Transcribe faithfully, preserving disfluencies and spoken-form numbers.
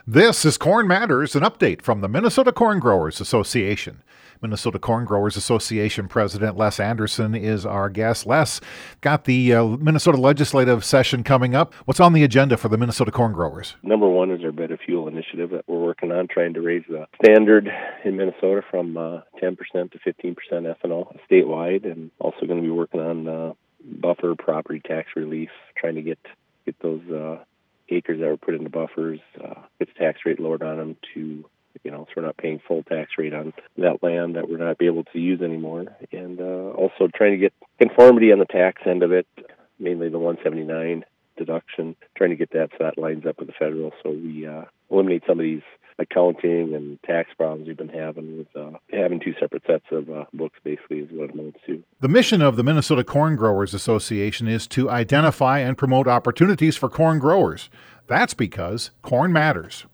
This is Corn Matters, an update from the Minnesota Corn Growers Association. Minnesota Corn Growers Association President Les Anderson is our guest. Les, got the uh, Minnesota legislative session coming up. What's on the agenda for the Minnesota corn growers? Number one is our Better Fuel initiative that we're working on, trying to raise the standard in Minnesota from uh, ten percent to fifteen percent ethanol statewide, and also going to be working on uh, buffer property tax relief, trying to get get those uh, acres that were put into buffers, uh, get the tax rate lowered on them to, you know, so we're not paying full tax rate on that land that we're not be able to use anymore. And uh, also trying to get conformity on the tax end of it, mainly the one seventy-nine deduction, trying to get that so that lines up with the federal, so we uh, eliminate some of these accounting and tax problems we've been having with uh, having two separate sets of uh, books, basically, is what it amounts to. The mission of the Minnesota Corn Growers Association is to identify and promote opportunities for corn growers. That's because corn matters.